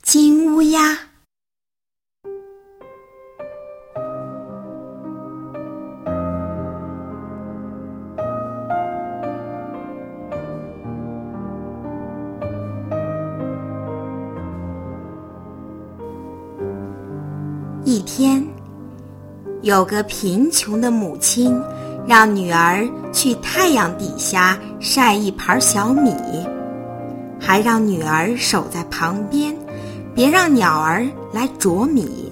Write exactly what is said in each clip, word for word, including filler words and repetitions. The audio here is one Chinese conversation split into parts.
金乌鸦。一天，有个贫穷的母亲让女儿去太阳底下晒一盘小米，还让女儿守在旁边，别让鸟儿来啄米。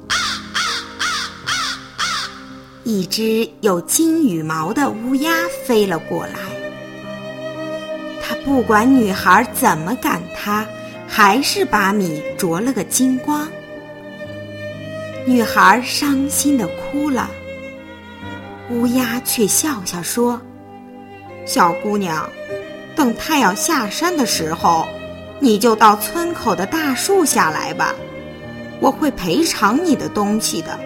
一只有金羽毛的乌鸦飞了过来，它不管女孩怎么赶它，还是把米啄了个精光。女孩伤心地哭了，乌鸦却笑笑说：小姑娘，等太阳下山的时候，你就到村口的大树下来吧，我会赔偿你的东西的。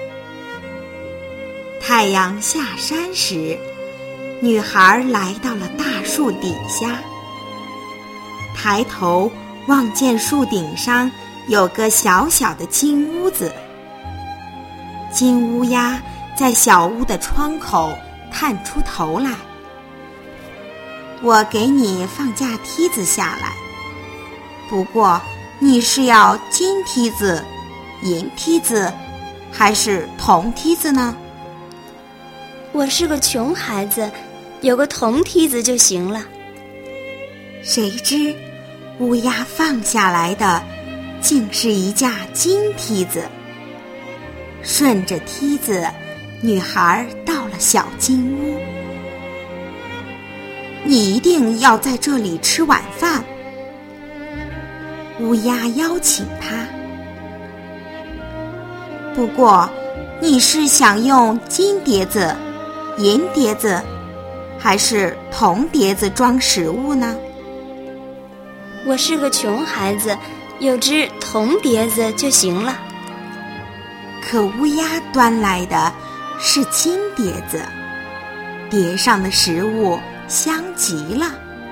太阳下山时，女孩来到了大树底下，抬头望见树顶上有个小小的金屋子。金乌鸦在小屋的窗口探出头来，我给你放架梯子下来，不过你是要金梯子、银梯子，还是铜梯子呢？ 我是个穷孩子，有个铜梯子就行了。 谁知乌鸦放下来的竟是一架金梯子。顺着梯子，女孩到了小金屋。你一定要在这里吃晚饭，乌鸦邀请她。不过，你是想用金碟子、银碟子，还是铜碟子装食物呢？ 我是个穷孩子，有只铜碟子就行了。 可乌鸦端来的是金碟子，碟上的食物香极了。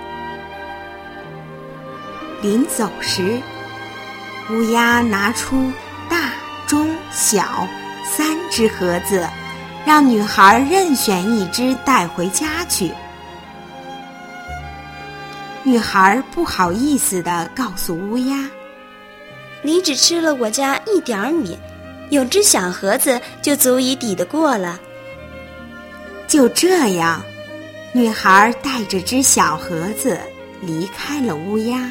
临走时，乌鸦拿出大、中、小三只盒子，让女孩任选一只带回家去。女孩不好意思地告诉乌鸦： 你只吃了我家一点米，有只小盒子就足以抵得过了。 就这样，女孩带着只小盒子离开了乌鸦。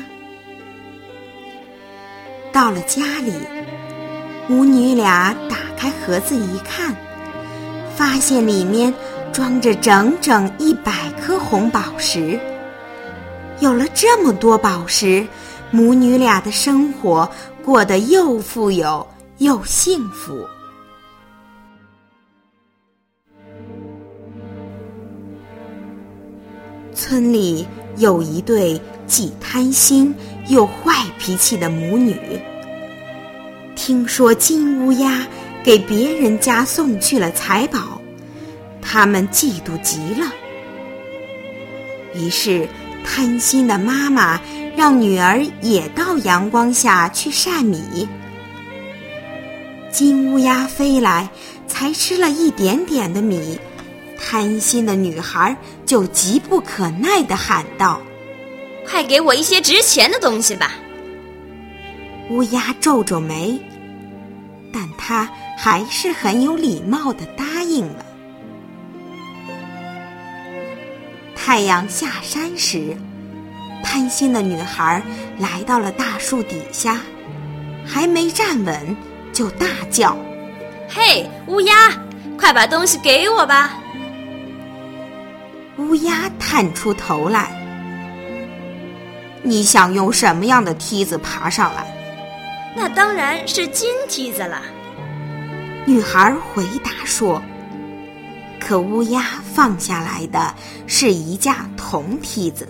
到了家里，母女俩打开盒子一看，发现里面装着整整一百颗红宝石。有了这么多宝石，母女俩的生活过得又富有又幸福。村里有一对既贪心又坏脾气的母女，听说金乌鸦给别人家送去了财宝，他们嫉妒极了。于是贪心的妈妈让女儿也到阳光下去晒米。金乌鸦飞来，才吃了一点点的米，贪心的女孩就急不可耐地喊道： 快给我一些值钱的东西吧。 乌鸦皱皱眉，但她还是很有礼貌地答应了。太阳下山时，贪心的女孩来到了大树底下，还没站稳就大叫： 嘿，乌鸦，快把东西给我吧。 乌鸦探出头来：你想用什么样的梯子爬上来？ 那当然是金梯子了。 女孩回答说。可乌鸦放下来的是一架铜梯子。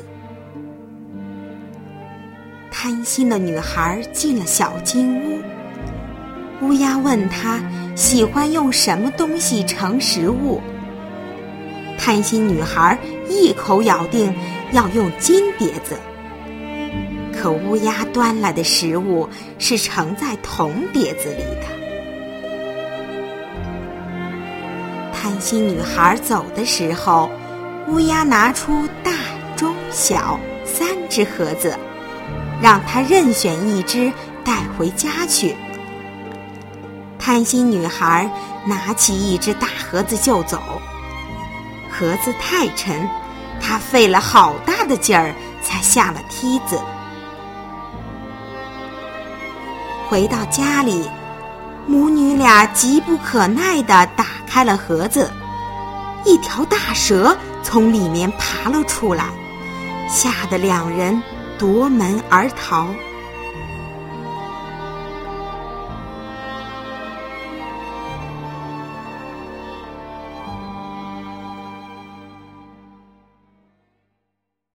贪心的女孩进了小金屋，乌鸦问她喜欢用什么东西盛食物。贪心女孩一口咬定要用金碟子， 可乌鸦端来的食物是盛在铜碟子里的。贪心女孩走的时候，乌鸦拿出大、中、小三只盒子，让她任选一只带回家去。贪心女孩拿起一只大盒子就走，盒子太沉，她费了好大的劲儿才下了梯子。回到家里，母女俩急不可耐地打开了盒子，一条大蛇从里面爬了出来，吓得两人夺门而逃。